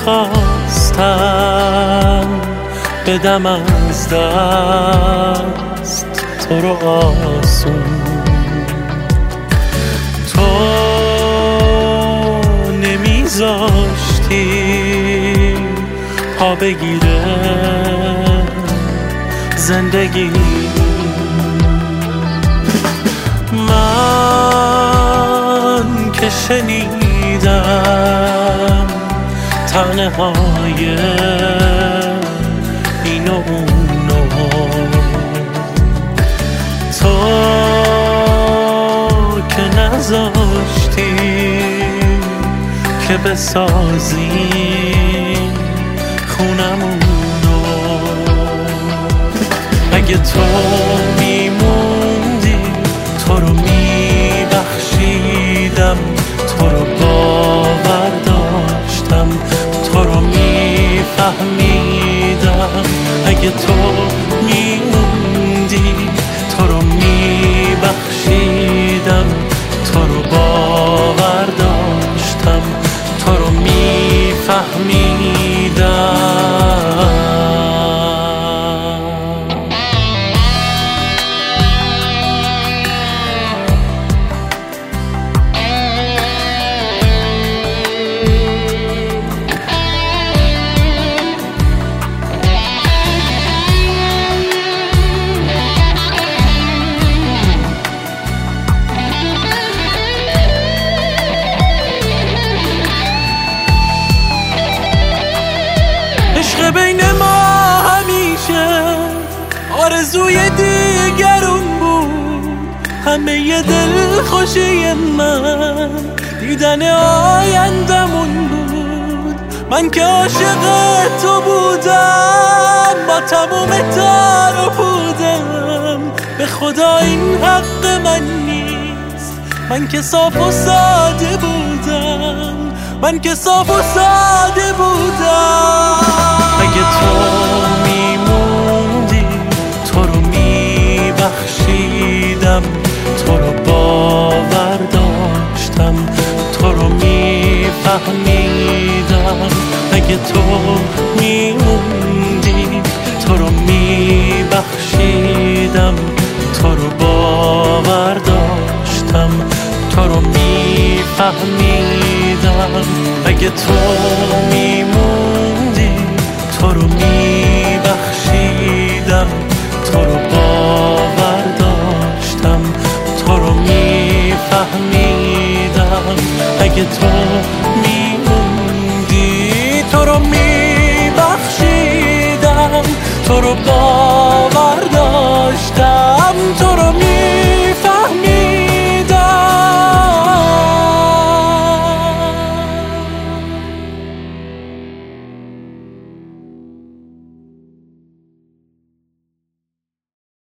میخواستم بدم از دست تو رو آسون، تو نمیذاشتی پا بگیره زندگی. من که شنیدم طعنه های این و اونو، تو که نذاشتی که بسازیم خونمونو. اگه تو میموندی تو رو میبخشیدم، تو رو باور داشتم، تو رو میفهمیدم. اگه تو میموندی تو رو میبخشیدم، تو رو باور داشتم، تو رو میفهمیدم. عشق بین ما همیشه آرزوی دیگرون بود، همه دل خوشی من دیدن آیندمون بود. من که عاشق تو بودم با تموم تار و پودم، به خدا این حق من نیست. من که صاف و ساده بودم، من که صاف و ساده بودم. اگه تو میموندی تو رو میبخشیدم، تو رو باور داشتم، تو رو میفهمیدم. اگه تو میموندی تو رو میبخشیدم، تو رو باور داشتم، تو رو میفهمیدم. اگه تو میموندی تو رو میبخشیدم، تو رو باور داشتم، تو رو میفهمیدم. اگه تو میموندی تو رو